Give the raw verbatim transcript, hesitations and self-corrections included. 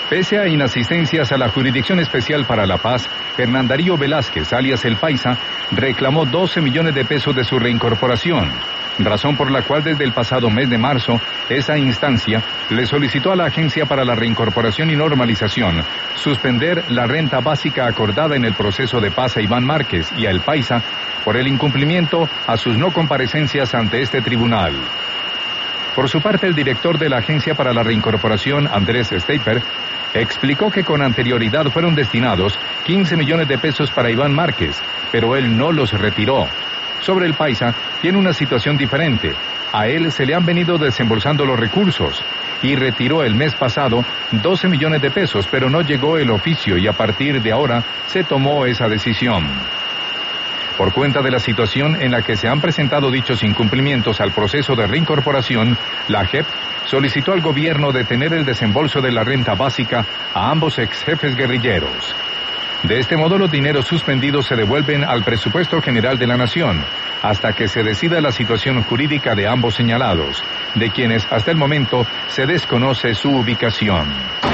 Pese a inasistencias a la Jurisdicción Especial para la Paz, Hernán Darío Velázquez, alias El Paisa, reclamó doce millones de pesos de su reincorporación, razón por la cual desde el pasado mes de marzo, esa instancia le solicitó a la Agencia para la Reincorporación y Normalización suspender la renta básica acordada en el proceso de paz a Iván Márquez y a El Paisa por el incumplimiento a sus no comparecencias ante este tribunal. Por su parte, el director de la Agencia para la Reincorporación, Andrés Steiper, explicó que con anterioridad fueron destinados quince millones de pesos para Iván Márquez, pero él no los retiró. Sobre El Paisa, tiene una situación diferente. A él se le han venido desembolsando los recursos y retiró el mes pasado doce millones de pesos, pero no llegó el oficio y a partir de ahora se tomó esa decisión. Por cuenta de la situación en la que se han presentado dichos incumplimientos al proceso de reincorporación, la J E P solicitó al gobierno detener el desembolso de la renta básica a ambos ex jefes guerrilleros. De este modo, los dineros suspendidos se devuelven al presupuesto general de la Nación, hasta que se decida la situación jurídica de ambos señalados, de quienes hasta el momento se desconoce su ubicación.